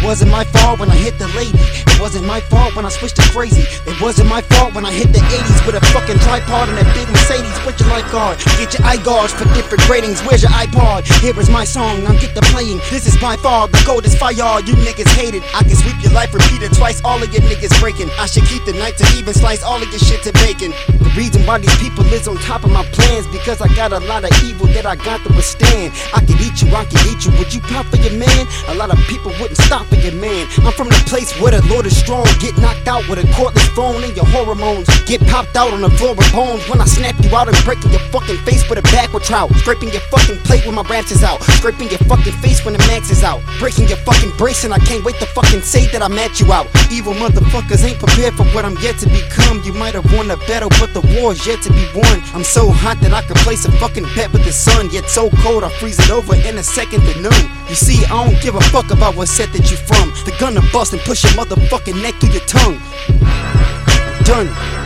wasn't my fault when I hit the lady. It wasn't my fault when I switched to crazy. It wasn't my fault when I hit the 80s with a fucking tripod and that big Mercedes. Put your lifeguard, get your eye guards for different ratings. Where's your iPod? Here is my song, now get to playing. This is by far the coldest fire, you niggas hate it. I can sweep your life, repeat it twice, all of your niggas breaking. I should keep the night to even slice all of your shit to bacon. The reason why these people is on top of my plans, because I got a lot of evil that I got to withstand. I could eat you, I could eat you, would you pop for your man? A lot of people wouldn't stop for your man. I'm from the place where the Lord is strong. Get knocked out with a cordless phone and your hormones get popped out on the floor with bones. When I snap you out and breaking your fucking face with a backward trout. Scraping your fucking plate when my branches out. Scraping your fucking face when the max is out. Breaking your fucking brace and I can't wait to fucking say that I match you out. Evil motherfuckers ain't prepared for what I'm yet to become. You might have won the battle but the war's yet to be won. I'm so hot that I could place a fucking bet with the sun. Yet so cold I freeze it over in a second to none. You see, I don't give a fuck about what set that you from. The gun to bust and push your motherfucking neck through your tongue. Done.